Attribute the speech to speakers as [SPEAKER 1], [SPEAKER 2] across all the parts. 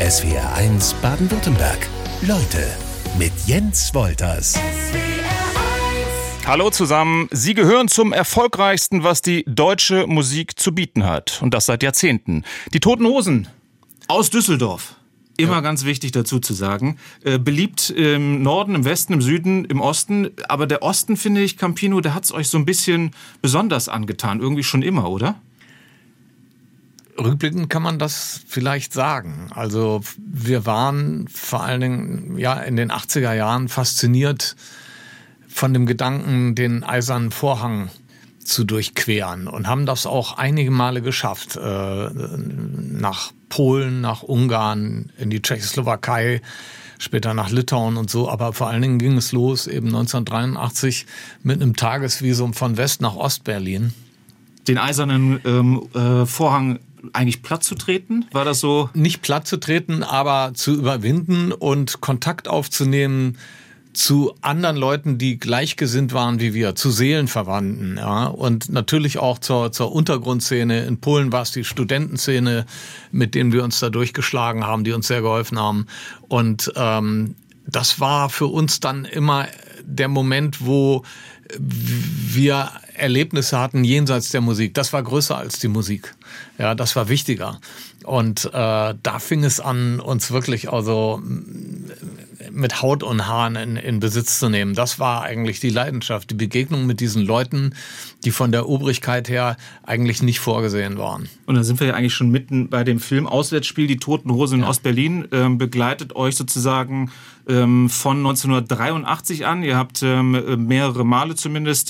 [SPEAKER 1] SWR1 Baden-Württemberg. Leute mit Jens Wolters.
[SPEAKER 2] Hallo zusammen. Sie gehören zum erfolgreichsten, was die deutsche Musik zu bieten hat. Und das seit Jahrzehnten. Die Toten Hosen aus Düsseldorf. Immer ganz wichtig dazu zu sagen. Beliebt im Norden, im Westen, im Süden, im Osten. Aber der Osten, finde ich, Campino, der hat es euch so ein bisschen besonders angetan. Irgendwie schon immer, oder?
[SPEAKER 3] Rückblickend kann man das vielleicht sagen. Also wir waren vor allen Dingen in den 80er Jahren fasziniert von dem Gedanken, den Eisernen Vorhang zu durchqueren und haben das auch einige Male geschafft. Nach Polen, nach Ungarn, in die Tschechoslowakei, später nach Litauen und so. Aber vor allen Dingen ging es los eben 1983 mit einem Tagesvisum von West nach Ostberlin.
[SPEAKER 2] Den Eisernen Vorhang eigentlich platt zu treten? War das so?
[SPEAKER 3] Nicht platt zu treten, aber zu überwinden und Kontakt aufzunehmen zu anderen Leuten, die gleichgesinnt waren wie wir, zu Seelenverwandten, ja, und natürlich auch zur Untergrundszene. In Polen war es die Studentenszene, mit denen wir uns da durchgeschlagen haben, die uns sehr geholfen haben. Und das war für uns dann immer der Moment, wo wir Erlebnisse hatten jenseits der Musik. Das war größer als die Musik. Ja, das war wichtiger. Und da fing es an, uns wirklich also mit Haut und Haaren in Besitz zu nehmen. Das war eigentlich die Leidenschaft, die Begegnung mit diesen Leuten, die von der Obrigkeit her eigentlich nicht vorgesehen waren.
[SPEAKER 2] Und da sind wir ja eigentlich schon mitten bei dem Film Auswärtsspiel, die Toten Hosen in Ostberlin, begleitet euch sozusagen von 1983 an. Ihr habt mehrere Male zumindest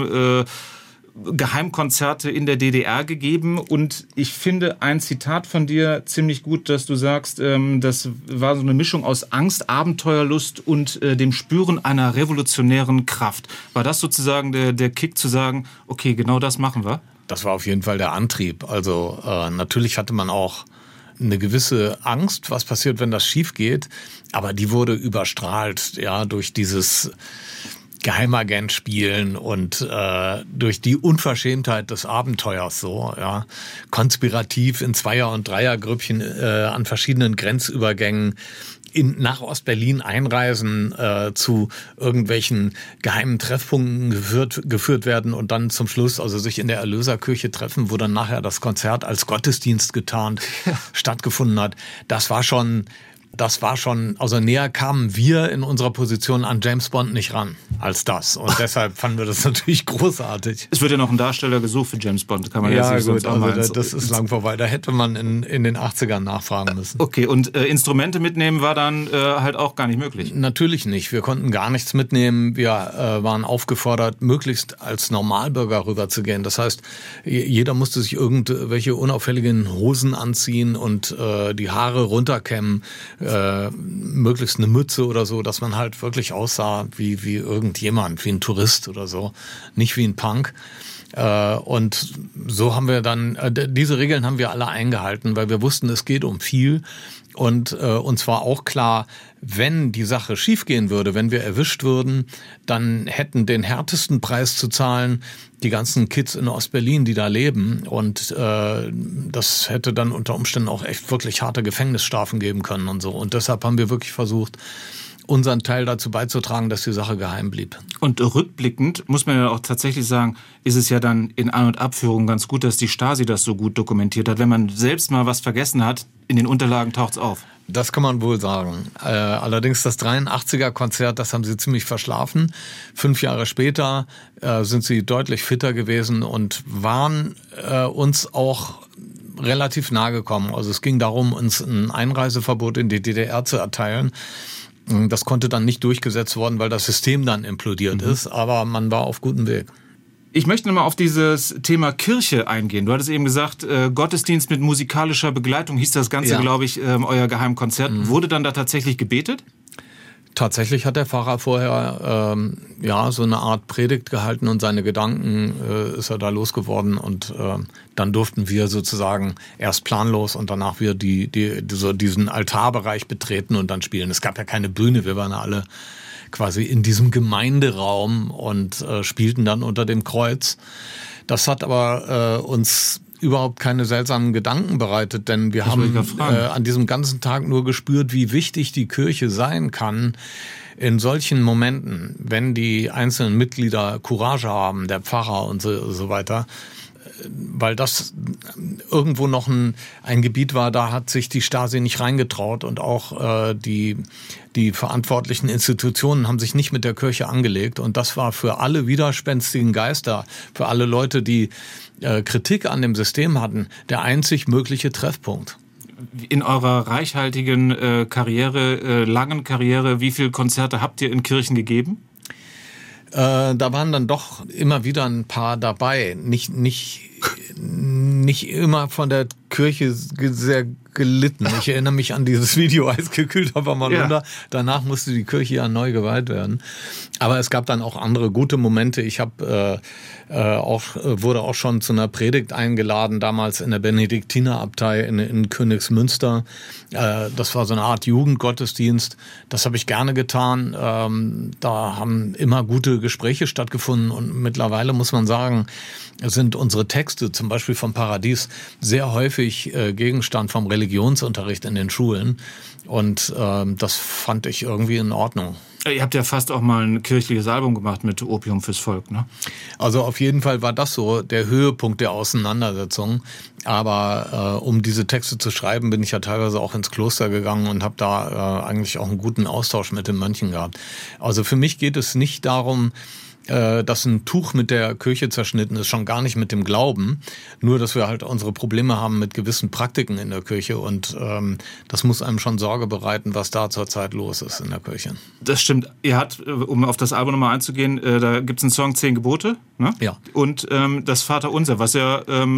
[SPEAKER 2] Geheimkonzerte in der DDR gegeben, und ich finde ein Zitat von dir ziemlich gut, dass du sagst, das war so eine Mischung aus Angst, Abenteuerlust und dem Spüren einer revolutionären Kraft. War das sozusagen der Kick zu sagen, okay, genau das machen wir?
[SPEAKER 3] Das war auf jeden Fall der Antrieb. Also natürlich hatte man auch eine gewisse Angst, was passiert, wenn das schief geht, aber die wurde überstrahlt, ja, durch dieses Geheimagent spielen und durch die Unverschämtheit des Abenteuers so, ja, konspirativ in Zweier- und Dreiergrüppchen an verschiedenen Grenzübergängen nach Ostberlin einreisen, zu irgendwelchen geheimen Treffpunkten geführt werden und dann zum Schluss also sich in der Erlöserkirche treffen, wo dann nachher das Konzert als Gottesdienst getarnt stattgefunden hat. Das war schon, also näher kamen wir in unserer Position an James Bond nicht ran als das. Und deshalb fanden wir das natürlich großartig.
[SPEAKER 2] Es wird ja noch ein Darsteller gesucht für James Bond, kann man jetzt nicht sonst auch mal.
[SPEAKER 3] Das ist lang vorbei. Da hätte man in den 80ern nachfragen müssen.
[SPEAKER 2] Okay, und Instrumente mitnehmen war dann halt auch gar nicht möglich?
[SPEAKER 3] Natürlich nicht. Wir konnten gar nichts mitnehmen. Wir waren aufgefordert, möglichst als Normalbürger rüberzugehen. Das heißt, jeder musste sich irgendwelche unauffälligen Hosen anziehen und die Haare runterkämmen. Möglichst eine Mütze oder so, dass man halt wirklich aussah wie irgendjemand, wie ein Tourist oder so, nicht wie ein Punk. Und so haben wir dann, diese Regeln haben wir alle eingehalten, weil wir wussten, es geht um viel. Und uns war auch klar, wenn die Sache schiefgehen würde, wenn wir erwischt würden, dann hätten den härtesten Preis zu zahlen die ganzen Kids in Ostberlin, die da leben. Und das hätte dann unter Umständen auch echt wirklich harte Gefängnisstrafen geben können und so. Und deshalb haben wir wirklich versucht, unseren Teil dazu beizutragen, dass die Sache geheim blieb.
[SPEAKER 2] Und rückblickend muss man ja auch tatsächlich sagen, ist es ja dann in An- und Abführung ganz gut, dass die Stasi das so gut dokumentiert hat. Wenn man selbst mal was vergessen hat, in den Unterlagen taucht's auf.
[SPEAKER 3] Das kann man wohl sagen. Allerdings das 83er-Konzert, das haben sie ziemlich verschlafen. 5 Jahre später sind sie deutlich fitter gewesen und waren uns auch relativ nahe gekommen. Also es ging darum, uns ein Einreiseverbot in die DDR zu erteilen. Das konnte dann nicht durchgesetzt worden, weil das System dann implodiert ist, aber man war auf gutem Weg.
[SPEAKER 2] Ich möchte nochmal auf dieses Thema Kirche eingehen. Du hattest eben gesagt, Gottesdienst mit musikalischer Begleitung hieß das Ganze, glaube ich, euer Geheimkonzert. Wurde dann da tatsächlich gebetet?
[SPEAKER 3] Tatsächlich hat der Pfarrer vorher so eine Art Predigt gehalten und seine Gedanken ist er da losgeworden und dann durften wir sozusagen erst planlos und danach wir diesen Altarbereich betreten und dann spielen. Es gab ja keine Bühne, wir waren alle quasi in diesem Gemeinderaum und spielten dann unter dem Kreuz. Das hat aber uns überhaupt keine seltsamen Gedanken bereitet, denn wir haben an diesem ganzen Tag nur gespürt, wie wichtig die Kirche sein kann in solchen Momenten, wenn die einzelnen Mitglieder Courage haben, der Pfarrer und so weiter. Weil das irgendwo noch ein Gebiet war, da hat sich die Stasi nicht reingetraut und auch die verantwortlichen Institutionen haben sich nicht mit der Kirche angelegt. Und das war für alle widerspenstigen Geister, für alle Leute, die Kritik an dem System hatten, der einzig mögliche Treffpunkt.
[SPEAKER 2] In eurer reichhaltigen langen Karriere, wie viele Konzerte habt ihr in Kirchen gegeben?
[SPEAKER 3] Da waren dann doch immer wieder ein paar dabei. Nicht immer von der Kirche sehr gelitten. Ich erinnere mich an dieses Video Eisgekühlter Bommerlunder. Ja. Danach musste die Kirche ja neu geweiht werden. Aber es gab dann auch andere gute Momente. Ich habe wurde auch schon zu einer Predigt eingeladen, damals in der Benediktinerabtei in Königsmünster. Das war so eine Art Jugendgottesdienst. Das habe ich gerne getan. Da haben immer gute Gespräche stattgefunden und mittlerweile muss man sagen, sind unsere Texte, zum Beispiel vom Paradies, sehr häufig Gegenstand vom Religionsunterricht in den Schulen. Und das fand ich irgendwie in Ordnung.
[SPEAKER 2] Ihr habt ja fast auch mal ein kirchliches Album gemacht mit Opium fürs Volk, ne?
[SPEAKER 3] Also auf jeden Fall war das so der Höhepunkt der Auseinandersetzung. Aber um diese Texte zu schreiben, bin ich ja teilweise auch ins Kloster gegangen und habe da eigentlich auch einen guten Austausch mit den Mönchen gehabt. Also für mich geht es nicht darum, dass ein Tuch mit der Kirche zerschnitten ist, schon gar nicht mit dem Glauben. Nur, dass wir halt unsere Probleme haben mit gewissen Praktiken in der Kirche und das muss einem schon Sorge bereiten, was da zurzeit los ist in der Kirche.
[SPEAKER 2] Das stimmt. Ihr habt, um auf das Album nochmal einzugehen, da gibt's einen Song 10 Gebote, ne?
[SPEAKER 3] Ja.
[SPEAKER 2] Und das Vaterunser, was ja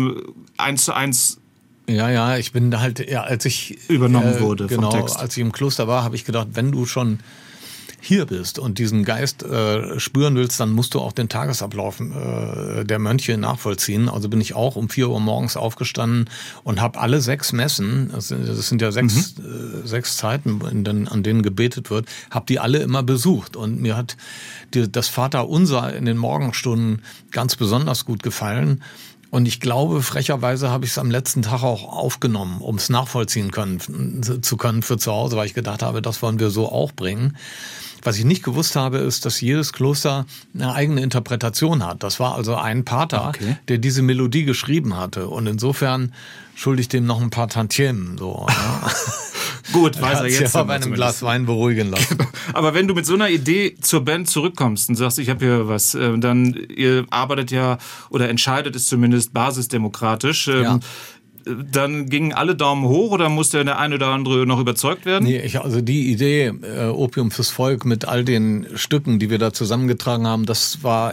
[SPEAKER 2] 1:1
[SPEAKER 3] Ja, ich bin halt, als ich
[SPEAKER 2] übernommen wurde
[SPEAKER 3] genau,
[SPEAKER 2] vom Text.
[SPEAKER 3] Als ich im Kloster war, habe ich gedacht, wenn du schon hier bist und diesen Geist spüren willst, dann musst du auch den Tagesablauf der Mönche nachvollziehen. Also bin ich auch um 4 Uhr morgens aufgestanden und habe alle 6 Messen, das sind ja 6 Zeiten, an denen gebetet wird, habe die alle immer besucht. Und mir hat das Vaterunser in den Morgenstunden ganz besonders gut gefallen. Und ich glaube, frecherweise habe ich es am letzten Tag auch aufgenommen, um es nachvollziehen zu können für zu Hause, weil ich gedacht habe, das wollen wir so auch bringen. Was ich nicht gewusst habe, ist, dass jedes Kloster eine eigene Interpretation hat. Das war also ein Pater, der diese Melodie geschrieben hatte. Und insofern schulde ich dem noch ein paar Tantiemen. So, ja.
[SPEAKER 2] Gut, weiß er jetzt.
[SPEAKER 3] Ja, bei einem Glas Wein beruhigen lassen.
[SPEAKER 2] Aber wenn du mit so einer Idee zur Band zurückkommst und sagst, ich habe hier was, dann ihr arbeitet ja oder entscheidet es zumindest basisdemokratisch. Ja. Dann gingen alle Daumen hoch oder musste der eine oder andere noch überzeugt werden?
[SPEAKER 3] Nee, also die Idee, Opium fürs Volk mit all den Stücken, die wir da zusammengetragen haben, das war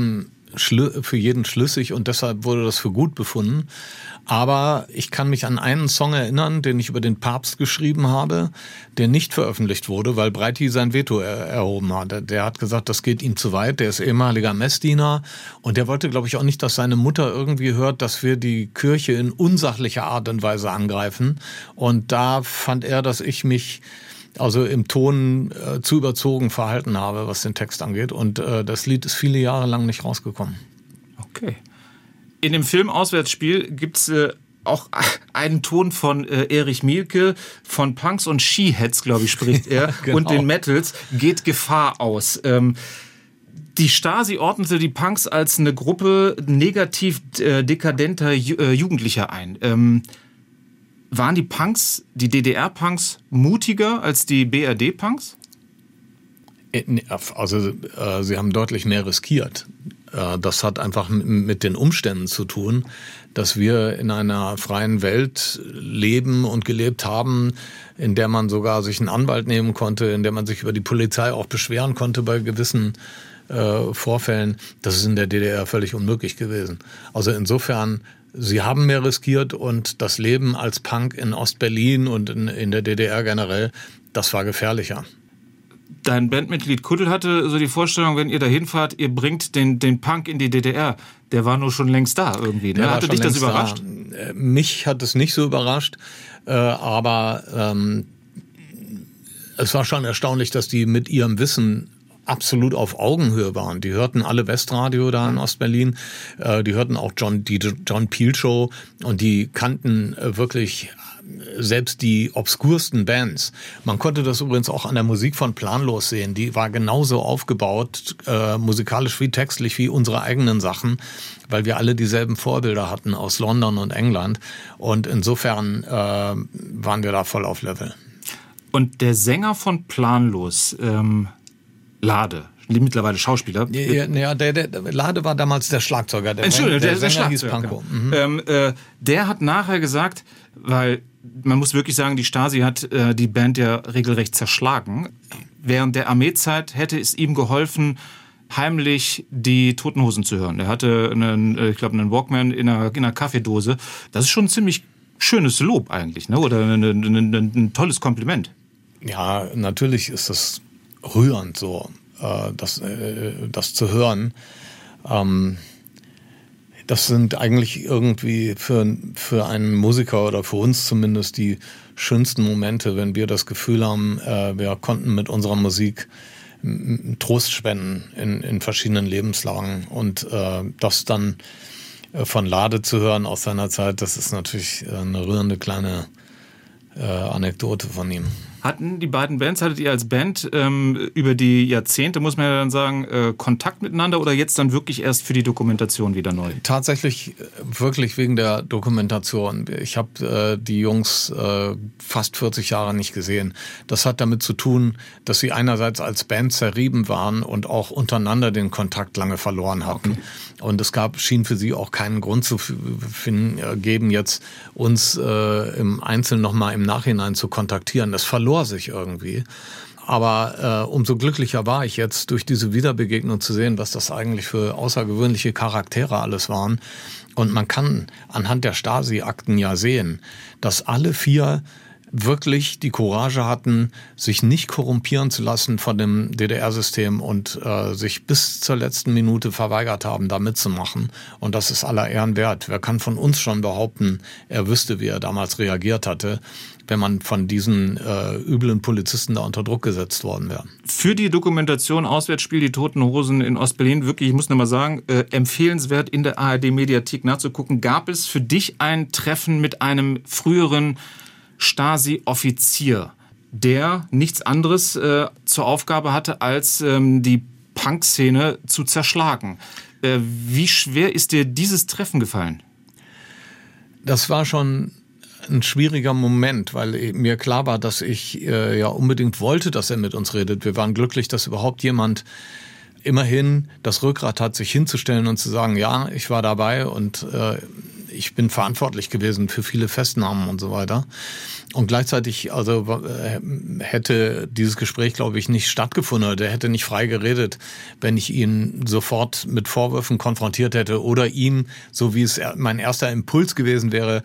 [SPEAKER 3] für jeden schlüssig und deshalb wurde das für gut befunden. Aber ich kann mich an einen Song erinnern, den ich über den Papst geschrieben habe, der nicht veröffentlicht wurde, weil Breiti sein Veto erhoben hat. Der hat gesagt, das geht ihm zu weit. Der ist ehemaliger Messdiener und der wollte, glaube ich, auch nicht, dass seine Mutter irgendwie hört, dass wir die Kirche in unsachlicher Art und Weise angreifen. Und da fand er, dass ich mich also im Ton zu überzogen verhalten habe, was den Text angeht. Und das Lied ist viele Jahre lang nicht rausgekommen.
[SPEAKER 2] Okay. In dem Film Auswärtsspiel gibt's auch einen Ton von Erich Mielke, von Punks und Sheheads, glaube ich, spricht er, genau. Und den Metals, geht Gefahr aus. Die Stasi ordnete die Punks als eine Gruppe negativ dekadenter Jugendlicher ein. Waren die Punks, die DDR-Punks, mutiger als die BRD-Punks?
[SPEAKER 3] Also sie haben deutlich mehr riskiert. Das hat einfach mit den Umständen zu tun, dass wir in einer freien Welt leben und gelebt haben, in der man sogar sich einen Anwalt nehmen konnte, in der man sich über die Polizei auch beschweren konnte bei gewissen Vorfällen. Das ist in der DDR völlig unmöglich gewesen. Also insofern, sie haben mehr riskiert und das Leben als Punk in Ostberlin und in der DDR generell, das war gefährlicher.
[SPEAKER 2] Dein Bandmitglied Kuddel hatte so die Vorstellung, wenn ihr da hinfahrt, ihr bringt den Punk in die DDR. Der war nur schon längst da irgendwie. Ne? Hatte dich das überrascht?
[SPEAKER 3] Mich hat es nicht so überrascht, aber es war schon erstaunlich, dass die mit ihrem Wissen absolut auf Augenhöhe waren. Die hörten alle Westradio da in Ostberlin, die hörten auch die John Peel Show und die kannten wirklich selbst die obskursten Bands. Man konnte das übrigens auch an der Musik von Planlos sehen. Die war genauso aufgebaut, musikalisch wie textlich, wie unsere eigenen Sachen, weil wir alle dieselben Vorbilder hatten aus London und England. Und insofern waren wir da voll auf Level.
[SPEAKER 2] Und der Sänger von Planlos, Lade, mittlerweile Schauspieler.
[SPEAKER 3] Ja, der Lade war damals der Schlagzeuger. Der Sänger hieß Pankow.
[SPEAKER 2] Der hat nachher gesagt, weil man muss wirklich sagen, die Stasi hat die Band ja regelrecht zerschlagen. Während der Armeezeit hätte es ihm geholfen, heimlich die Toten Hosen zu hören. Er hatte einen Walkman in einer Kaffeedose. Das ist schon ein ziemlich schönes Lob eigentlich, ne? Oder ein tolles Kompliment.
[SPEAKER 3] Ja, natürlich ist das rührend so, das zu hören. Das sind eigentlich irgendwie für einen Musiker oder für uns zumindest die schönsten Momente, wenn wir das Gefühl haben, wir konnten mit unserer Musik Trost spenden in verschiedenen Lebenslagen. Und das dann von Lade zu hören aus seiner Zeit, das ist natürlich eine rührende kleine Anekdote von ihm.
[SPEAKER 2] Hattet ihr als Band über die Jahrzehnte, muss man ja dann sagen, Kontakt miteinander oder jetzt dann wirklich erst für die Dokumentation wieder neu?
[SPEAKER 3] Tatsächlich wirklich wegen der Dokumentation. Ich habe die Jungs fast 40 Jahre nicht gesehen. Das hat damit zu tun, dass sie einerseits als Band zerrieben waren und auch untereinander den Kontakt lange verloren hatten. Okay. Und es schien für sie auch keinen Grund zu geben, jetzt uns im Einzelnen nochmal im Nachhinein zu kontaktieren. Das verlor sich irgendwie. Aber umso glücklicher war ich jetzt, durch diese Wiederbegegnung zu sehen, was das eigentlich für außergewöhnliche Charaktere alles waren. Und man kann anhand der Stasi-Akten ja sehen, dass alle 4 wirklich die Courage hatten, sich nicht korrumpieren zu lassen von dem DDR-System und sich bis zur letzten Minute verweigert haben, da mitzumachen. Und das ist aller Ehren wert. Wer kann von uns schon behaupten, er wüsste, wie er damals reagiert hatte, wenn man von diesen üblen Polizisten da unter Druck gesetzt worden wäre.
[SPEAKER 2] Für die Dokumentation Auswärtsspiel die Toten Hosen in Ostberlin, wirklich, ich muss noch mal sagen, empfehlenswert in der ARD-Mediathek nachzugucken. Gab es für dich ein Treffen mit einem früheren Stasi-Offizier, der nichts anderes zur Aufgabe hatte, als die Punk-Szene zu zerschlagen? Wie schwer ist dir dieses Treffen gefallen?
[SPEAKER 3] Das war schon ein schwieriger Moment, weil mir klar war, dass ich ja unbedingt wollte, dass er mit uns redet. Wir waren glücklich, dass überhaupt jemand immerhin das Rückgrat hat, sich hinzustellen und zu sagen, ja, ich war dabei und ich bin verantwortlich gewesen für viele Festnahmen und so weiter. Und gleichzeitig hätte dieses Gespräch, glaube ich, nicht stattgefunden. Der hätte nicht frei geredet, wenn ich ihn sofort mit Vorwürfen konfrontiert hätte oder ihm, so wie es mein erster Impuls gewesen wäre,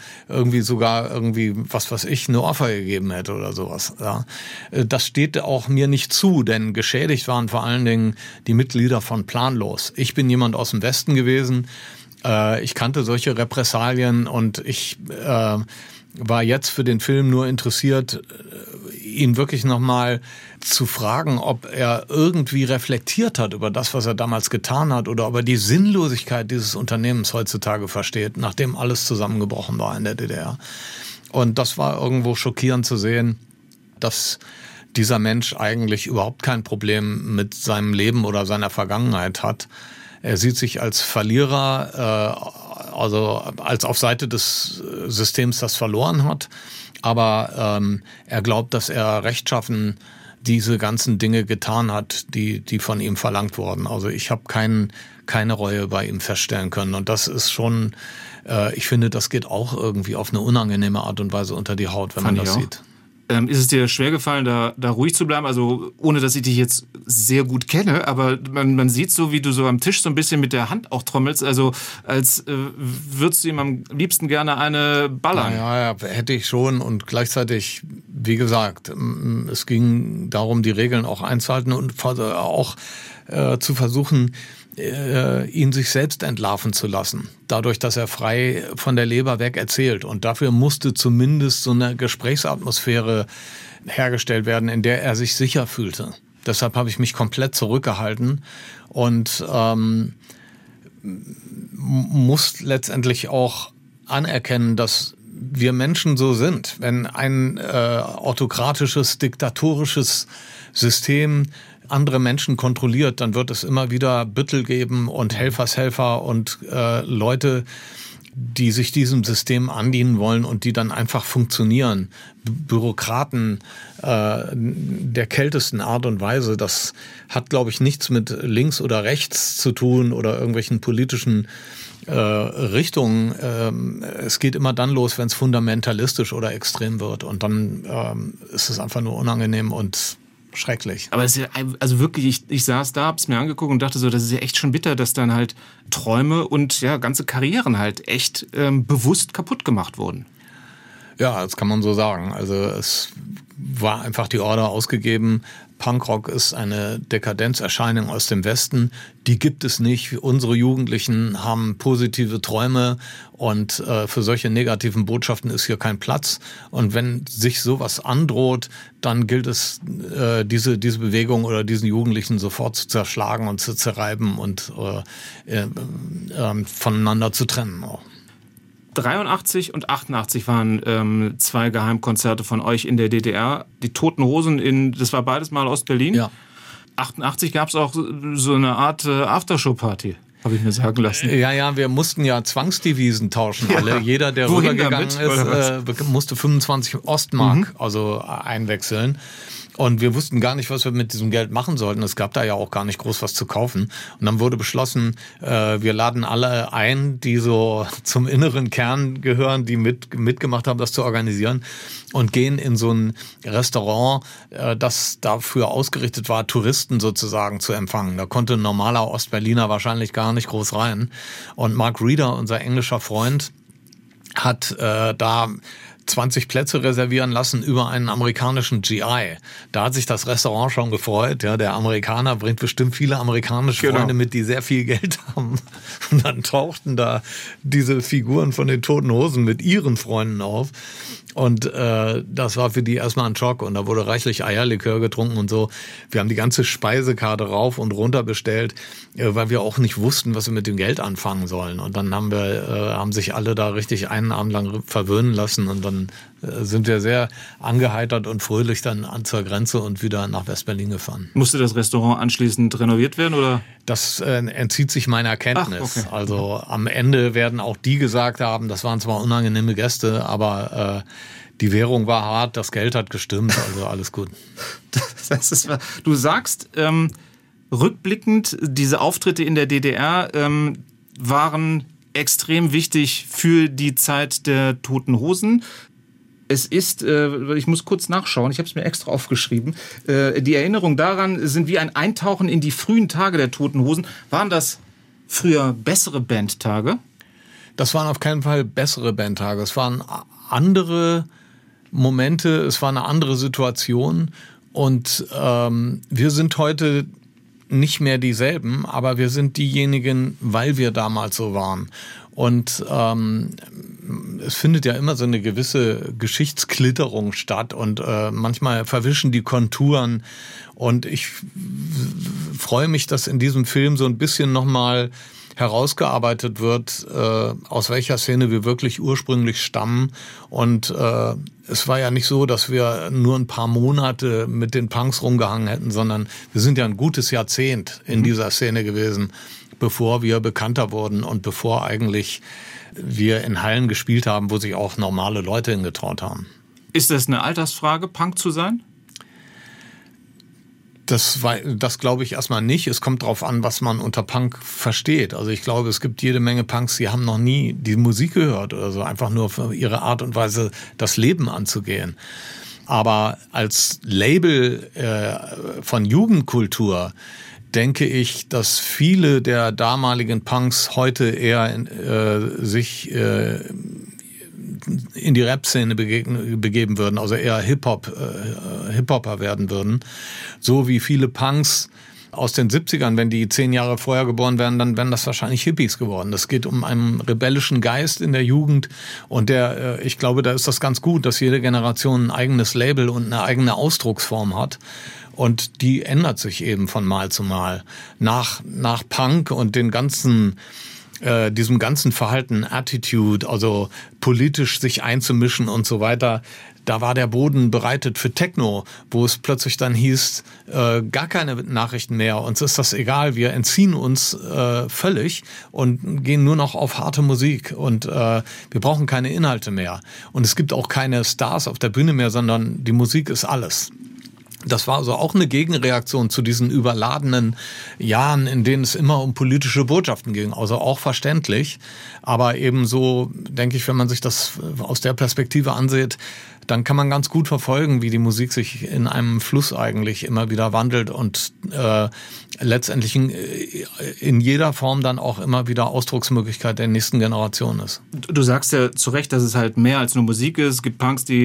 [SPEAKER 3] was weiß ich, eine Ohrfeige gegeben hätte oder sowas. Ja. Das steht auch mir nicht zu, denn geschädigt waren vor allen Dingen die Mitglieder von Planlos. Ich bin jemand aus dem Westen gewesen. Ich kannte solche Repressalien und ich war jetzt für den Film nur interessiert, ihn wirklich nochmal zu fragen, ob er irgendwie reflektiert hat über das, was er damals getan hat oder ob er die Sinnlosigkeit dieses Unternehmens heutzutage versteht, nachdem alles zusammengebrochen war in der DDR. Und das war irgendwo schockierend zu sehen, dass dieser Mensch eigentlich überhaupt kein Problem mit seinem Leben oder seiner Vergangenheit hat. Er sieht sich als Verlierer, also als auf Seite des Systems, das verloren hat. Aber er glaubt, dass er rechtschaffen diese ganzen Dinge getan hat, die von ihm verlangt wurden. Also ich habe keine Reue bei ihm feststellen können. Und das ist schon, ich finde, das geht auch irgendwie auf eine unangenehme Art und Weise unter die Haut, wenn man das sieht.
[SPEAKER 2] Ist es dir schwer gefallen, da ruhig zu bleiben? Also ohne, dass ich dich jetzt sehr gut kenne, aber man sieht so, wie du so am Tisch so ein bisschen mit der Hand auch trommelst, also als würdest du ihm am liebsten gerne eine ballern.
[SPEAKER 3] Ja, hätte ich schon und gleichzeitig, wie gesagt, es ging darum, die Regeln auch einzuhalten und auch zu versuchen, ihn sich selbst entlarven zu lassen. Dadurch, dass er frei von der Leber weg erzählt. Und dafür musste zumindest so eine Gesprächsatmosphäre hergestellt werden, in der er sich sicher fühlte. Deshalb habe ich mich komplett zurückgehalten und muss letztendlich auch anerkennen, dass wir Menschen so sind. Wenn ein autokratisches, diktatorisches System andere Menschen kontrolliert, dann wird es immer wieder Büttel geben und Helfershelfer und Leute, die sich diesem System andienen wollen und die dann einfach funktionieren. Bürokraten der kältesten Art und Weise. Das hat, glaube ich, nichts mit links oder rechts zu tun oder irgendwelchen politischen Richtungen. Es geht immer dann los, wenn es fundamentalistisch oder extrem wird. Und dann ist es einfach nur unangenehm und schrecklich.
[SPEAKER 2] Aber es ist ja, also wirklich, ich saß da, hab's mir angeguckt und dachte so, das ist ja echt schon bitter, dass dann halt Träume und ja ganze Karrieren halt echt bewusst kaputt gemacht wurden.
[SPEAKER 3] Ja, das kann man so sagen. Also es war einfach die Order ausgegeben, Punkrock ist eine Dekadenzerscheinung aus dem Westen, die gibt es nicht. Unsere Jugendlichen haben positive Träume und für solche negativen Botschaften ist hier kein Platz. Und wenn sich sowas androht, dann gilt es, diese Bewegung oder diesen Jugendlichen sofort zu zerschlagen und zu zerreiben und voneinander zu trennen auch.
[SPEAKER 2] 83 und 88 waren 2 Geheimkonzerte von euch in der DDR. Die Toten Hosen das war beides mal Ostberlin.
[SPEAKER 3] Ja.
[SPEAKER 2] 88 gab es auch so eine Art Aftershow-Party, habe ich mir sagen lassen.
[SPEAKER 3] Ja, wir mussten ja Zwangsdevisen tauschen alle. Jeder, der rübergegangen ist, musste 25 Ostmark einwechseln. Und wir wussten gar nicht, was wir mit diesem Geld machen sollten. Es gab da ja auch gar nicht groß was zu kaufen. Und dann wurde beschlossen, wir laden alle ein, die so zum inneren Kern gehören, die mitgemacht haben, das zu organisieren und gehen in so ein Restaurant, das dafür ausgerichtet war, Touristen sozusagen zu empfangen. Da konnte ein normaler Ostberliner wahrscheinlich gar nicht groß rein. Und Mark Reeder, unser englischer Freund, hat da 20 Plätze reservieren lassen über einen amerikanischen GI. Da hat sich das Restaurant schon gefreut. Ja, der Amerikaner bringt bestimmt viele amerikanische Freunde mit, die sehr viel Geld haben. Und dann tauchten da diese Figuren von den Toten Hosen mit ihren Freunden auf. Und das war für die erstmal ein Schock. Und da wurde reichlich Eierlikör getrunken und so. Wir haben die ganze Speisekarte rauf und runter bestellt, weil wir auch nicht wussten, was wir mit dem Geld anfangen sollen. Und dann haben sich alle da richtig einen Abend lang verwöhnen lassen. Und dann sind wir sehr angeheitert und fröhlich dann zur Grenze und wieder nach West-Berlin gefahren.
[SPEAKER 2] Musste das Restaurant anschließend renoviert werden, oder?
[SPEAKER 3] Das entzieht sich meiner Kenntnis.
[SPEAKER 2] Okay.
[SPEAKER 3] Also am Ende werden auch die gesagt haben, das waren zwar unangenehme Gäste, aber die Währung war hart, das Geld hat gestimmt, also alles gut.
[SPEAKER 2] Du sagst, rückblickend, diese Auftritte in der DDR waren extrem wichtig für die Zeit der Toten Hosen. Es ist, ich muss kurz nachschauen, ich habe es mir extra aufgeschrieben, die Erinnerungen daran sind wie ein Eintauchen in die frühen Tage der Toten Hosen. Waren das früher bessere Bandtage?
[SPEAKER 3] Das waren auf keinen Fall bessere Bandtage. Es waren andere Momente, es war eine andere Situation und wir sind heute nicht mehr dieselben, aber wir sind diejenigen, weil wir damals so waren. Und es findet ja immer so eine gewisse Geschichtsklitterung statt und manchmal verwischen die Konturen. Und ich freue mich, dass in diesem Film so ein bisschen nochmal herausgearbeitet wird, aus welcher Szene wir wirklich ursprünglich stammen. Und es war ja nicht so, dass wir nur ein paar Monate mit den Punks rumgehangen hätten, sondern wir sind ja ein gutes Jahrzehnt in dieser Szene gewesen, bevor wir bekannter wurden und bevor eigentlich wir in Hallen gespielt haben, wo sich auch normale Leute hingetraut haben.
[SPEAKER 2] Ist das eine Altersfrage, Punk zu sein?
[SPEAKER 3] Das glaube ich erstmal nicht. Es kommt drauf an, was man unter Punk versteht. Also ich glaube, es gibt jede Menge Punks, die haben noch nie die Musik gehört oder so, einfach nur für ihre Art und Weise, das Leben anzugehen. Aber als Label von Jugendkultur denke ich, dass viele der damaligen Punks heute eher sich in die Rap-Szene begeben würden, also eher Hip-Hopper werden würden. So wie viele Punks aus den 70ern, wenn die 10 Jahre vorher geboren werden, dann wären das wahrscheinlich Hippies geworden. Das geht um einen rebellischen Geist in der Jugend und ich glaube, da ist das ganz gut, dass jede Generation ein eigenes Label und eine eigene Ausdrucksform hat. Und die ändert sich eben von Mal zu Mal. Nach Punk und den ganzen diesem ganzen Verhalten, Attitude, also politisch sich einzumischen und so weiter, da war der Boden bereitet für Techno, wo es plötzlich dann hieß, gar keine Nachrichten mehr, uns ist das egal, wir entziehen uns völlig und gehen nur noch auf harte Musik und wir brauchen keine Inhalte mehr. Und es gibt auch keine Stars auf der Bühne mehr, sondern die Musik ist alles. Das war also auch eine Gegenreaktion zu diesen überladenen Jahren, in denen es immer um politische Botschaften ging. Also auch verständlich. Aber eben so, denke ich, wenn man sich das aus der Perspektive ansieht, dann kann man ganz gut verfolgen, wie die Musik sich in einem Fluss eigentlich immer wieder wandelt und letztendlich in jeder Form dann auch immer wieder Ausdrucksmöglichkeit der nächsten Generation ist.
[SPEAKER 2] Du sagst ja zu Recht, dass es halt mehr als nur Musik ist. Es gibt Punks, für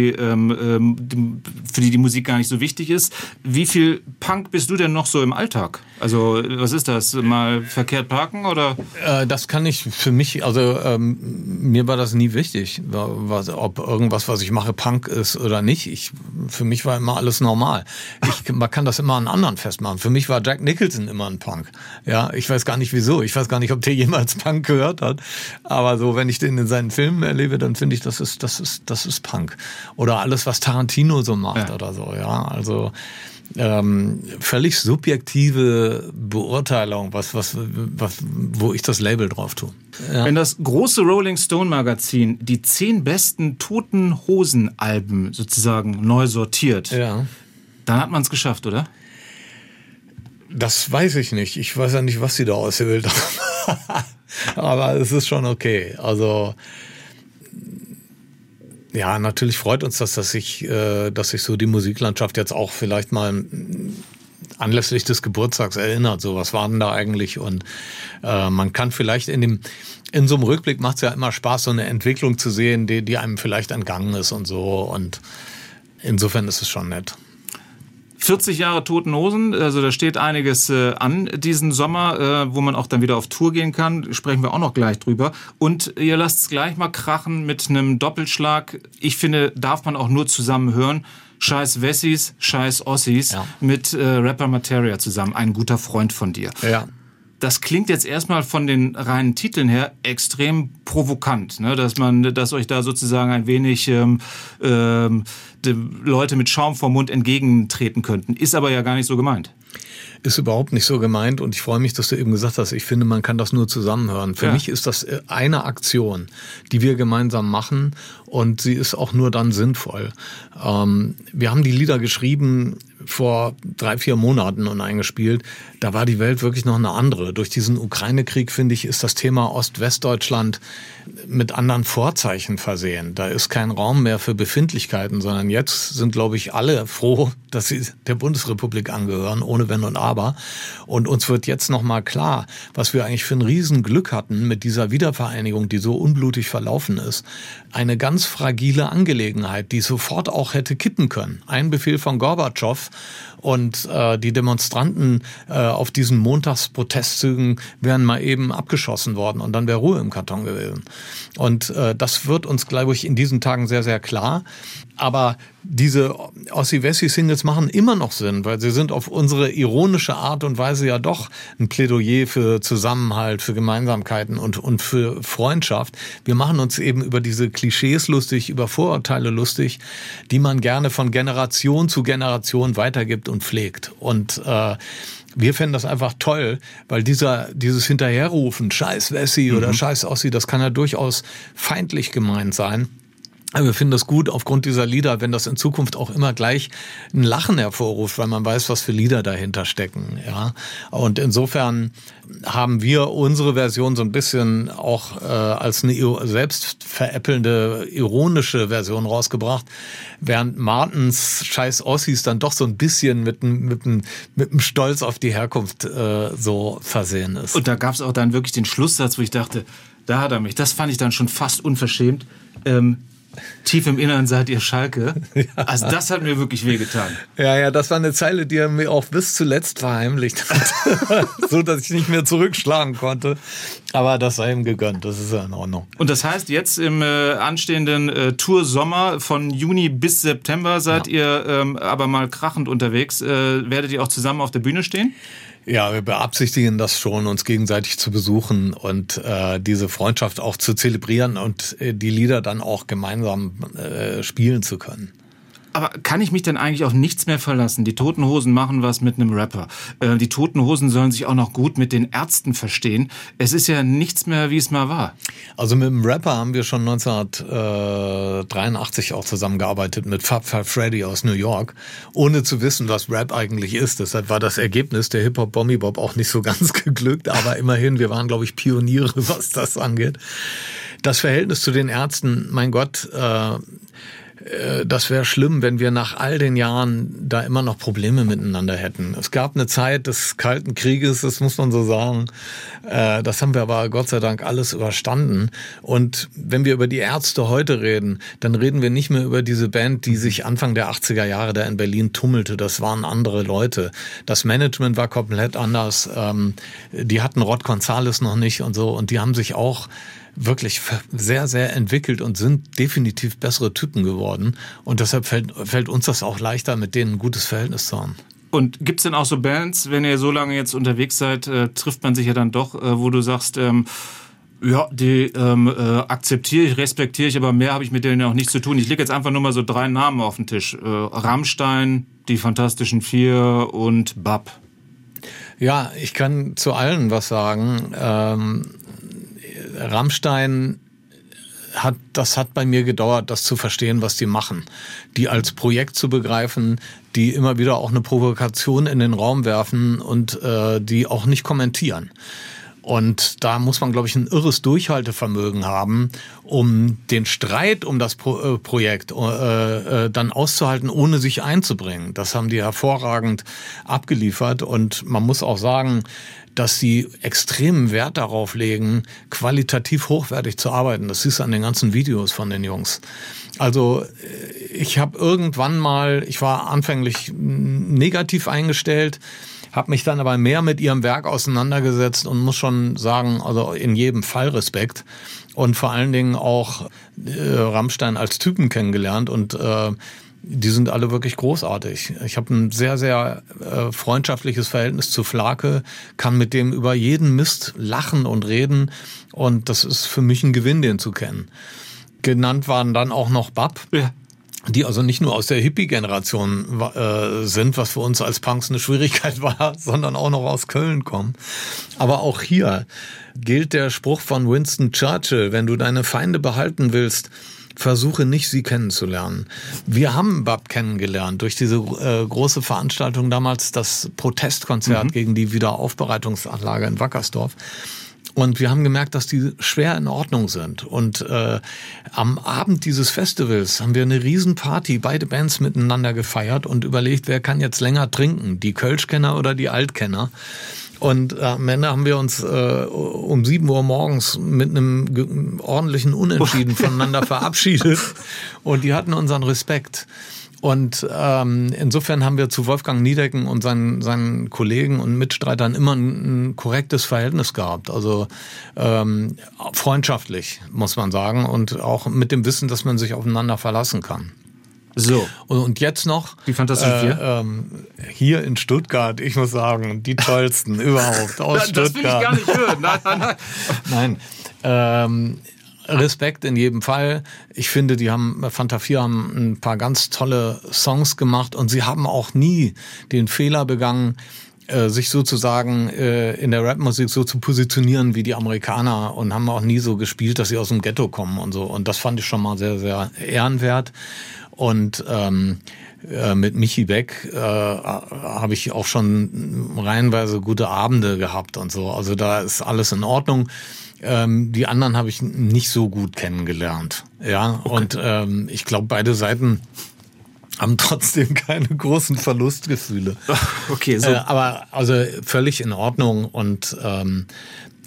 [SPEAKER 2] die die Musik gar nicht so wichtig ist. Wie viel Punk bist du denn noch so im Alltag? Also was ist das? Mal verkehrt parken oder?
[SPEAKER 3] Das kann ich für mich, also mir war das nie wichtig, ob irgendwas, was ich mache, Punk ist oder nicht. Für mich war immer alles normal. Man kann das immer an anderen festmachen. Für mich war Jack Nicholson immer ein Punk. Ja, ich weiß gar nicht wieso. Ich weiß gar nicht, ob der jemals Punk gehört hat. Aber so, wenn ich den in seinen Filmen erlebe, dann finde ich, das ist Punk. Oder alles, was Tarantino so macht oder so. Ja, also völlig subjektive Beurteilung, wo ich das Label drauf tue. Ja.
[SPEAKER 2] Wenn das große Rolling Stone Magazin die 10 besten Toten Hosen Alben sozusagen neu sortiert, dann hat man es geschafft, oder?
[SPEAKER 3] Das weiß ich nicht. Ich weiß ja nicht, was sie da ausgewählt haben. Aber es ist schon okay. Also ja, natürlich freut uns das, dass sich so die Musiklandschaft jetzt auch vielleicht mal anlässlich des Geburtstags erinnert. So, was war denn da eigentlich? Und man kann vielleicht in so einem Rückblick macht es ja immer Spaß, so eine Entwicklung zu sehen, die einem vielleicht entgangen ist und so. Und insofern ist es schon nett.
[SPEAKER 2] 40 Jahre Toten Hosen, also da steht einiges an diesen Sommer, wo man auch dann wieder auf Tour gehen kann. Sprechen wir auch noch gleich drüber. Und ihr lasst es gleich mal krachen mit einem Doppelschlag. Ich finde, darf man auch nur zusammen hören. Scheiß Wessis, Scheiß Ossis mit Rapper Materia zusammen. Ein guter Freund von dir. Ja. Das klingt jetzt erstmal von den reinen Titeln her extrem provokant, ne? Dass euch da sozusagen ein wenig Leute mit Schaum vom Mund entgegentreten könnten. Ist aber ja gar nicht so gemeint.
[SPEAKER 3] Ist überhaupt nicht so gemeint und ich freue mich, dass du eben gesagt hast, ich finde, man kann das nur zusammenhören. Für mich ist das eine Aktion, die wir gemeinsam machen und sie ist auch nur dann sinnvoll. Wir haben die Lieder geschrieben vor 3-4 Monaten und eingespielt. Da war die Welt wirklich noch eine andere. Durch diesen Ukraine-Krieg, finde ich, ist das Thema Ost-West-Deutschland mit anderen Vorzeichen versehen. Da ist kein Raum mehr für Befindlichkeiten, sondern jetzt sind, glaube ich, alle froh, dass sie der Bundesrepublik angehören, ohne Wenn und Aber. Und uns wird jetzt nochmal klar, was wir eigentlich für ein Riesenglück hatten mit dieser Wiedervereinigung, die so unblutig verlaufen ist. Eine ganz fragile Angelegenheit, die sofort auch hätte kippen können. Ein Befehl von Gorbatschow und die Demonstranten auf diesen Montagsprotestzügen wären mal eben abgeschossen worden und dann wäre Ruhe im Karton gewesen. Und das wird uns, glaube ich, in diesen Tagen sehr, sehr klar. Aber diese Ossi-Wessi-Singles machen immer noch Sinn, weil sie sind auf unsere ironische Art und Weise ja doch ein Plädoyer für Zusammenhalt, für Gemeinsamkeiten und für Freundschaft. Wir machen uns eben über diese Klischees lustig, über Vorurteile lustig, die man gerne von Generation zu Generation weitergibt und pflegt. Und wir fänden das einfach toll, weil dieses Hinterherrufen, Scheiß Wessi oder Scheiß Ossi, das kann ja durchaus feindlich gemeint sein. Wir finden das gut aufgrund dieser Lieder, wenn das in Zukunft auch immer gleich ein Lachen hervorruft, weil man weiß, was für Lieder dahinter stecken. Ja, und insofern haben wir unsere Version so ein bisschen auch als eine selbstveräppelnde, ironische Version rausgebracht, während Martens Scheiß Ossis dann doch so ein bisschen mit einem Stolz auf die Herkunft so versehen ist.
[SPEAKER 2] Und da gab es auch dann wirklich den Schlusssatz, wo ich dachte, da hat er mich. Das fand ich dann schon fast unverschämt. Tief im Innern seid ihr Schalke. Also das hat mir wirklich wehgetan.
[SPEAKER 3] Ja, das war eine Zeile, die er mir auch bis zuletzt verheimlicht hat. So, dass ich nicht mehr zurückschlagen konnte. Aber das sei ihm gegönnt, das ist ja in Ordnung.
[SPEAKER 2] Und das heißt, jetzt im anstehenden Tour-Sommer von Juni bis September seid ihr aber mal krachend unterwegs. Werdet ihr auch zusammen auf der Bühne stehen?
[SPEAKER 3] Ja, wir beabsichtigen das schon, uns gegenseitig zu besuchen und diese Freundschaft auch zu zelebrieren und die Lieder dann auch gemeinsam spielen zu können.
[SPEAKER 2] Aber kann ich mich denn eigentlich auf nichts mehr verlassen? Die Toten Hosen machen was mit einem Rapper. Die Toten Hosen sollen sich auch noch gut mit den Ärzten verstehen. Es ist ja nichts mehr, wie es mal war.
[SPEAKER 3] Also mit dem Rapper haben wir schon 1983 auch zusammengearbeitet mit Fab Five Freddy aus New York, ohne zu wissen, was Rap eigentlich ist. Deshalb war das Ergebnis der Hip-Hop-Bommi-Bop auch nicht so ganz geglückt. Aber immerhin, wir waren, glaube ich, Pioniere, was das angeht. Das Verhältnis zu den Ärzten, mein Gott, das wäre schlimm, wenn wir nach all den Jahren da immer noch Probleme miteinander hätten. Es gab eine Zeit des Kalten Krieges, das muss man so sagen. Das haben wir aber Gott sei Dank alles überstanden. Und wenn wir über die Ärzte heute reden, dann reden wir nicht mehr über diese Band, die sich Anfang der 80er Jahre da in Berlin tummelte. Das waren andere Leute. Das Management war komplett anders. Die hatten Rod González noch nicht und so. Und die haben sich auch wirklich sehr, sehr entwickelt und sind definitiv bessere Typen geworden. Und deshalb fällt uns das auch leichter, mit denen ein gutes Verhältnis zu haben.
[SPEAKER 2] Und gibt's denn auch so Bands, wenn ihr so lange jetzt unterwegs seid, trifft man sich ja dann doch, wo du sagst, ja, die akzeptiere ich, respektiere ich, aber mehr habe ich mit denen ja auch nichts zu tun. Ich lege jetzt einfach nur mal so 3 Namen auf den Tisch. Rammstein, die Fantastischen Vier und BAP.
[SPEAKER 3] Ja, ich kann zu allen was sagen. Rammstein hat bei mir gedauert, das zu verstehen, was die machen. Die als Projekt zu begreifen, die immer wieder auch eine Provokation in den Raum werfen und die auch nicht kommentieren. Und da muss man, glaube ich, ein irres Durchhaltevermögen haben, um den Streit um das Projekt dann auszuhalten, ohne sich einzubringen. Das haben die hervorragend abgeliefert. Und man muss auch sagen, dass sie extremen Wert darauf legen, qualitativ hochwertig zu arbeiten. Das siehst du an den ganzen Videos von den Jungs. Also ich war anfänglich negativ eingestellt, habe mich dann aber mehr mit ihrem Werk auseinandergesetzt und muss schon sagen, also in jedem Fall Respekt. Und vor allen Dingen auch Rammstein als Typen kennengelernt und die sind alle wirklich großartig. Ich habe ein sehr, sehr freundschaftliches Verhältnis zu Flake, kann mit dem über jeden Mist lachen und reden und das ist für mich ein Gewinn, den zu kennen. Genannt waren dann auch noch BAP, die also nicht nur aus der Hippie-Generation sind, was für uns als Punks eine Schwierigkeit war, sondern auch noch aus Köln kommen. Aber auch hier gilt der Spruch von Winston Churchill, wenn du deine Feinde behalten willst, versuche nicht, sie kennenzulernen. Wir haben BAP kennengelernt durch diese große Veranstaltung damals, das Protestkonzert gegen die Wiederaufbereitungsanlage in Wackersdorf. Und wir haben gemerkt, dass die schwer in Ordnung sind. Und am Abend dieses Festivals haben wir eine Riesenparty, beide Bands miteinander gefeiert und überlegt, wer kann jetzt länger trinken, die Kölschkenner oder die Altkenner. Und am Ende haben wir uns um 7 Uhr morgens mit einem ordentlichen Unentschieden voneinander verabschiedet. Und die hatten unseren Respekt. Und insofern haben wir zu Wolfgang Niedecken und seinen Kollegen und Mitstreitern immer ein korrektes Verhältnis gehabt. Also freundschaftlich, muss man sagen. Und auch mit dem Wissen, dass man sich aufeinander verlassen kann.
[SPEAKER 2] So.
[SPEAKER 3] Und jetzt noch
[SPEAKER 2] die Fantastischen Vier?
[SPEAKER 3] Hier in Stuttgart, ich muss sagen, die tollsten überhaupt aus
[SPEAKER 2] das
[SPEAKER 3] Stuttgart.
[SPEAKER 2] Das will ich gar nicht hören.
[SPEAKER 3] Nein. Respekt in jedem Fall. Ich finde, Fanta 4 haben ein paar ganz tolle Songs gemacht und sie haben auch nie den Fehler begangen, sich sozusagen in der Rapmusik so zu positionieren wie die Amerikaner und haben auch nie so gespielt, dass sie aus dem Ghetto kommen und so. Und das fand ich schon mal sehr, sehr ehrenwert. Und mit Michi Beck habe ich auch schon reihenweise gute Abende gehabt und so. Also da ist alles in Ordnung. Die anderen habe ich nicht so gut kennengelernt. Ja, okay. Und ich glaube, beide Seiten haben trotzdem keine großen Verlustgefühle.
[SPEAKER 2] Okay, so.
[SPEAKER 3] Aber also völlig in Ordnung und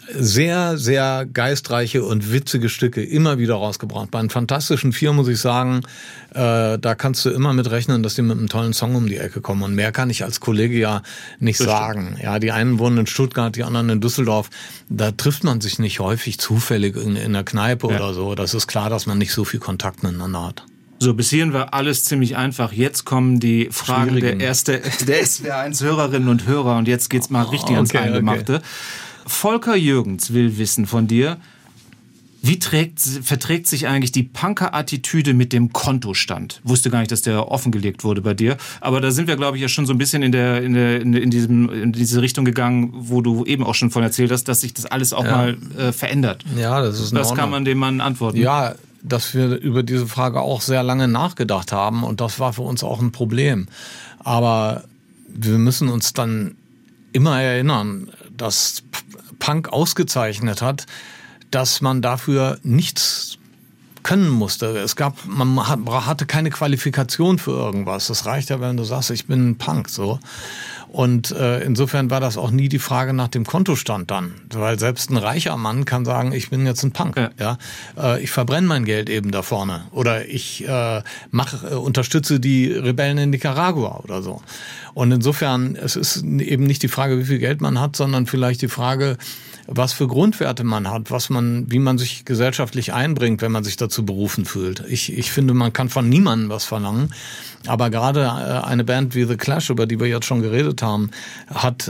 [SPEAKER 3] sehr, sehr geistreiche und witzige Stücke immer wieder rausgebracht. Bei den Fantastischen Vier muss ich sagen, da kannst du immer mit rechnen, dass die mit einem tollen Song um die Ecke kommen. Und mehr kann ich als Kollege ja nicht sagen. Ja, die einen wohnen in Stuttgart, die anderen in Düsseldorf. Da trifft man sich nicht häufig zufällig in einer Kneipe oder so. Das ist klar, dass man nicht so viel Kontakt miteinander hat.
[SPEAKER 2] So, bis hierhin war alles ziemlich einfach. Jetzt kommen die Fragen der SWR1-Hörerinnen und Hörer. Und jetzt geht's mal richtig ans Eingemachte. Okay. Volker Jürgens will wissen von dir, wie verträgt sich eigentlich die Punker-Attitüde mit dem Kontostand? Wusste gar nicht, dass der offengelegt wurde bei dir. Aber da sind wir, glaube ich, ja schon so ein bisschen in diese Richtung gegangen, wo du eben auch schon von erzählt hast, dass sich das alles auch mal verändert.
[SPEAKER 3] Ja, das ist in Ordnung.
[SPEAKER 2] Das kann man dem Mann antworten.
[SPEAKER 3] Ja, dass wir über diese Frage auch sehr lange nachgedacht haben und das war für uns auch ein Problem. Aber wir müssen uns dann immer erinnern, dass Punk ausgezeichnet hat, dass man dafür nichts können musste. Man hatte keine Qualifikation für irgendwas. Das reicht ja, wenn du sagst, ich bin ein Punk, so. Und insofern war das auch nie die Frage nach dem Kontostand dann. Weil selbst ein reicher Mann kann sagen, ich bin jetzt ein Punk. Ja. Ich verbrenne mein Geld eben da vorne. Oder ich unterstütze die Rebellen in Nicaragua oder so. Und insofern, es ist eben nicht die Frage, wie viel Geld man hat, sondern vielleicht die Frage, was für Grundwerte man hat, wie man sich gesellschaftlich einbringt, wenn man sich dazu berufen fühlt. Ich finde, man kann von niemandem was verlangen. Aber gerade eine Band wie The Clash, über die wir jetzt schon geredet haben, hat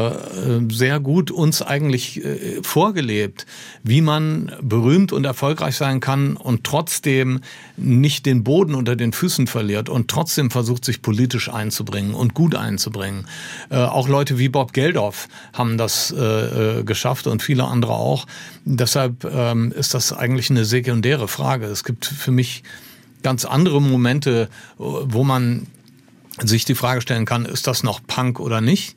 [SPEAKER 3] sehr gut uns eigentlich vorgelebt, wie man berühmt und erfolgreich sein kann und trotzdem nicht den Boden unter den Füßen verliert und trotzdem versucht, sich politisch einzubringen und gut einzubringen. Auch Leute wie Bob Geldof haben das geschafft und viele andere auch. Deshalb ist das eigentlich eine sekundäre Frage. Es gibt für mich ganz andere Momente, wo man sich die Frage stellen kann, ist das noch Punk oder nicht?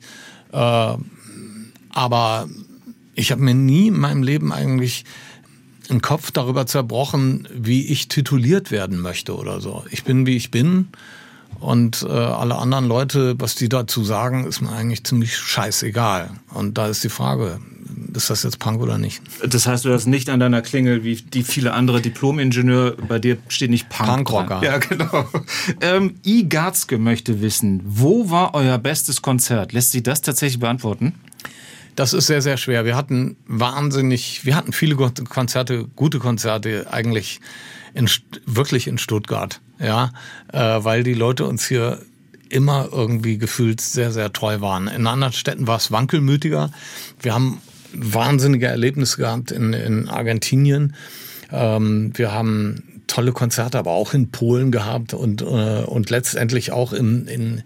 [SPEAKER 3] Aber ich habe mir nie in meinem Leben eigentlich einen Kopf darüber zerbrochen, wie ich tituliert werden möchte oder so. Ich bin, wie ich bin. Und alle anderen Leute, was die dazu sagen, ist mir eigentlich ziemlich scheißegal. Und da ist die Frage, ist das jetzt Punk oder nicht? Das
[SPEAKER 2] heißt, du hast nicht an deiner Klingel, wie die viele andere Diplom-Ingenieur, bei dir steht nicht Punk.
[SPEAKER 3] Punkrocker.
[SPEAKER 2] Ja, genau. I. Garzke möchte wissen, wo war euer bestes Konzert? Lässt sich das tatsächlich beantworten?
[SPEAKER 3] Das ist sehr, sehr schwer. Wir hatten viele Konzerte, gute Konzerte eigentlich wirklich in Stuttgart. Ja, weil die Leute uns hier immer irgendwie gefühlt sehr, sehr treu waren. In anderen Städten war es wankelmütiger. Wir haben wahnsinnige Erlebnisse gehabt in Argentinien. Wir haben tolle Konzerte, aber auch in Polen gehabt und letztendlich auch in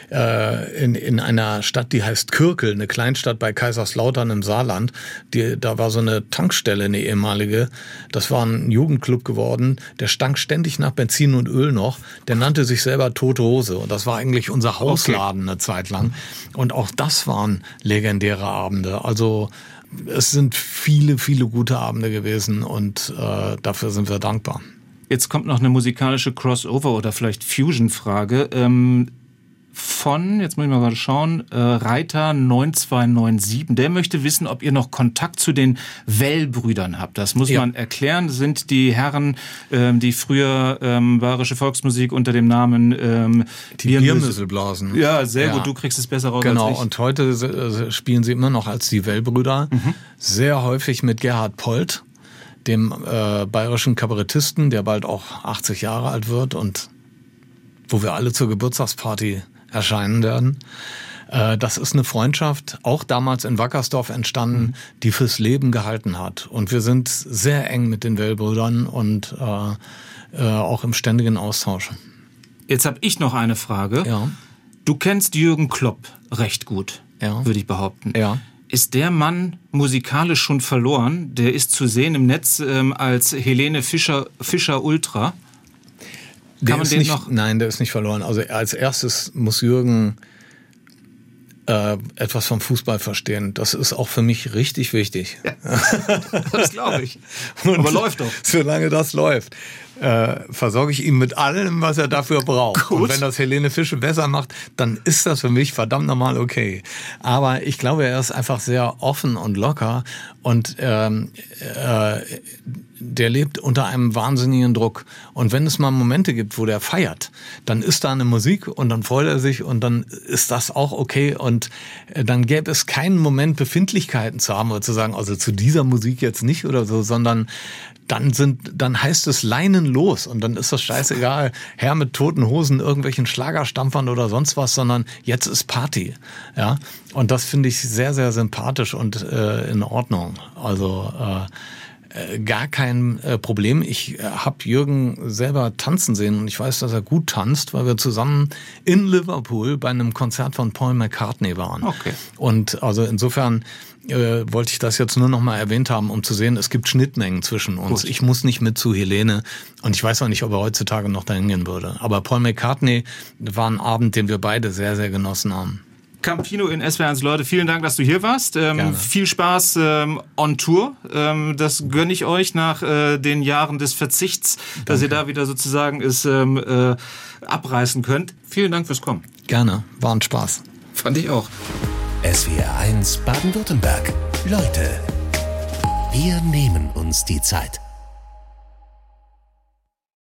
[SPEAKER 3] einer Stadt, die heißt Kürkel, eine Kleinstadt bei Kaiserslautern im Saarland. Da war so eine Tankstelle, eine ehemalige. Das war ein Jugendclub geworden. Der stank ständig nach Benzin und Öl noch. Der nannte sich selber Tote Hose und das war eigentlich unser Hausladen eine Zeit lang. Und auch das waren legendäre Abende. Also es sind viele, viele gute Abende gewesen und dafür sind wir dankbar.
[SPEAKER 2] Jetzt kommt noch eine musikalische Crossover- oder vielleicht Fusion-Frage von, jetzt muss ich mal gerade schauen, Reiter 9297. Der möchte wissen, ob ihr noch Kontakt zu den Well-Brüdern habt. Das muss man erklären. Das sind die Herren, die früher bayerische Volksmusik unter dem Namen
[SPEAKER 3] die Biermüssel blasen.
[SPEAKER 2] Ja, sehr gut. Du kriegst es besser raus als ich.
[SPEAKER 3] Genau, und heute spielen sie immer noch als die Well-Brüder. Sehr häufig mit Gerhard Polt, dem bayerischen Kabarettisten, der bald auch 80 Jahre alt wird und wo wir alle zur Geburtstagsparty erscheinen werden. Das ist eine Freundschaft, auch damals in Wackersdorf entstanden, die fürs Leben gehalten hat. Und wir sind sehr eng mit den Well-Brüdern und auch im ständigen Austausch.
[SPEAKER 2] Jetzt habe ich noch eine Frage.
[SPEAKER 3] Ja.
[SPEAKER 2] Du kennst Jürgen Klopp recht gut, würde ich behaupten.
[SPEAKER 3] Ja.
[SPEAKER 2] Ist der Mann musikalisch schon verloren? Der ist zu sehen im Netz als Helene Fischer Ultra.
[SPEAKER 3] Nein, der ist nicht verloren. Also als erstes muss Jürgen etwas vom Fußball verstehen. Das ist auch für mich richtig wichtig.
[SPEAKER 2] Ja, das glaube ich. Aber läuft doch.
[SPEAKER 3] Solange das läuft. versorge ich ihn mit allem, was er dafür braucht.
[SPEAKER 2] Gut.
[SPEAKER 3] Und wenn das Helene Fischer besser macht, dann ist das für mich verdammt normal okay. Aber ich glaube, er ist einfach sehr offen und locker und der lebt unter einem wahnsinnigen Druck. Und wenn es mal Momente gibt, wo der feiert, dann ist da eine Musik und dann freut er sich und dann ist das auch okay. Und dann gäbe es keinen Moment, Befindlichkeiten zu haben oder zu sagen, also zu dieser Musik jetzt nicht oder so, sondern dann heißt es Leinen los und dann ist das scheißegal, Herr mit Toten Hosen, irgendwelchen Schlagerstampfern oder sonst was, sondern jetzt ist Party. Ja? Und das finde ich sehr, sehr sympathisch und in Ordnung. Also gar kein Problem. Ich habe Jürgen selber tanzen sehen und ich weiß, dass er gut tanzt, weil wir zusammen in Liverpool bei einem Konzert von Paul McCartney waren.
[SPEAKER 2] Okay.
[SPEAKER 3] Und also insofern wollte ich das jetzt nur noch mal erwähnt haben, um zu sehen, es gibt Schnittmengen zwischen uns. Gut. Ich muss nicht mit zu Helene und ich weiß auch nicht, ob er heutzutage noch dahin gehen würde. Aber Paul McCartney war ein Abend, den wir beide sehr, sehr genossen haben.
[SPEAKER 2] Campino in SWR1, Leute, vielen Dank, dass du hier warst. Viel Spaß on Tour. Das gönne ich euch nach den Jahren des Verzichts, dass ihr da wieder sozusagen es abreißen könnt. Vielen Dank fürs Kommen.
[SPEAKER 3] Gerne, war ein Spaß.
[SPEAKER 2] Fand ich auch.
[SPEAKER 1] SWR1 Baden-Württemberg. Leute, wir nehmen uns die Zeit.